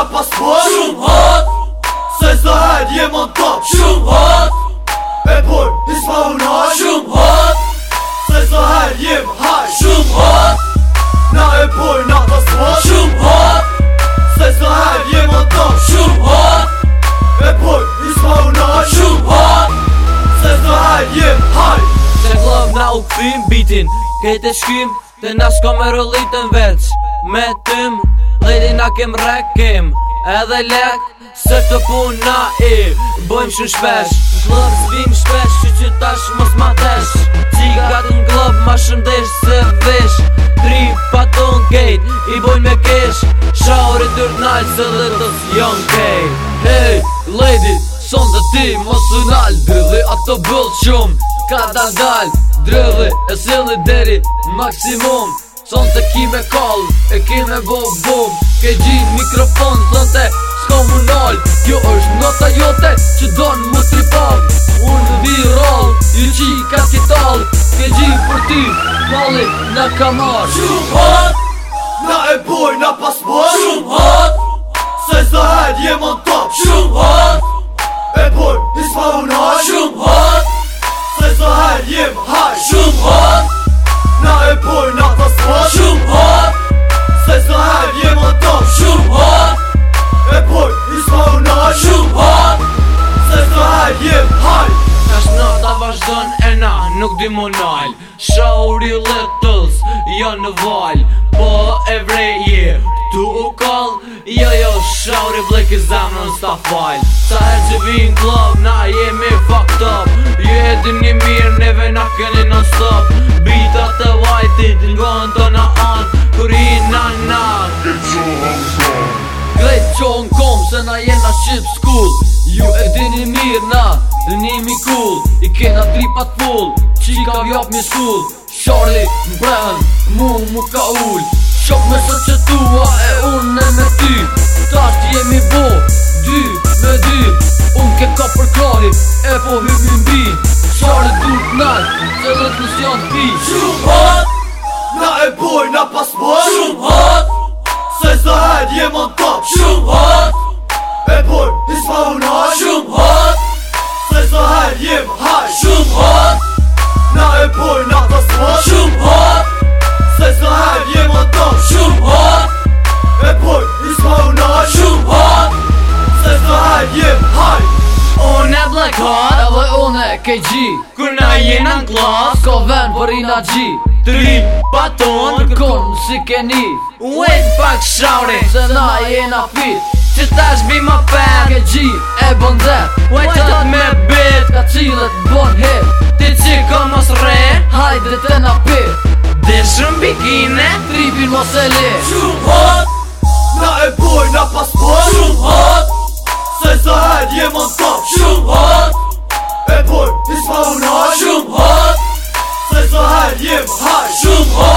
pas sport. Shumë hot, se zdo her jem on top. Shumë hot, e boj, isma unaj. Shumë hot, se zdo her jem high. Shumë hot, na e boj, na pas sport. Shumë hot, se zdo her jem on top. Shumë hot, e boj, isma unaj. Shumë hot, se zdo her jem high. Se glov na u këthim bitin, kejt e shkim, te na s'ka me rëllitën veç. Me tym, lejdi na kem rekim, edhe lek, se të puna bojmë shumë shpesh. Glov s'vim shpesh, që tash mos ma tesh. Qikat n'glov ma shumë desh se vish. Tri paton kejt, i bojnë me kesh. Shauri dyrt nalë, se dhe të s'jon kejt. Hey, lejdi, son dhe ti mos u nalë. Dridhi ato bëll shumë, ka dal Dridhi e silli deri maksimum. Son të ki me kall, e ki me bom. Ke gjit mikrofon, son të s'ka mu nal. Kjo është nota jote, që donë mu tripal. Unë viral, ju qi ka skital. Ke gjit për ty, mali na ka marr. Shumë hot, na e boj, na pas sport. Shumë hot, se zdo her jem on top. Shumë hot, e boj, isma unaj. Shumë hot, se zdo her jem high. Shumë hot, na e boj, na pas sport. Shumë hot, se zdo her jem on top. Shumë hot, e boj, isma unaj. Shumë hot, se zdo her jem high. Tash nota vazhdon e na nuk di mu nal. Shauri littles, jo në val. Po e vreje, tu u kall. Jo, shauri blek i zemrën s'ta fal. Sa her që vin glov, na jemi fucked up. Ju e dini mirë, neve na keni non stop. Bitat të vajtit, ngon të na an. Kur i na Glejt qohën kom, se na jena shqip school. Ju e dini mirë, na njemi cool. I kena tripat full, qika vjop mi skull. Charlie m'bren, mu ka ull. Shok me sot që tua e unë e me ty. Tash jemi bo, 2-2. Unë ke ka për krahi, e po hymi mbi. Charlie dur t'nall, se dhe t'nës janë pi. Shumë hot, na e boj, na pas sport. Shumë hot, se zdo her jem on top. Shumë hot, e boj, isma unaj. Shumë hot, se zdo her jem high. Shumë hot, na e boj, na pas sport. Shumë hot, se zdo her jem on top. Shumë hot, e boj, isma unaj. Shumë hot, se zdo her jem high. Unë e black hot, edhe unë e KG. Kur na jena n'klas, ko ven për i na G. Tri paton, kërkon si keni. Wait pak shauri, se na jena fit. Që tash bima pen, KG e bon zep. Wajtot me bit, ka cilët bon hit. Ti qiko mos re, hajde të na pit. Dishëm bikine, tripin mos e li. Shumë hot, na e boj, na pas sport. Shumë hot, se zdo her jem on top. Shumë hot, e boj, isma unaj. Shumë hot, se zdo her jem high. Shumë hot,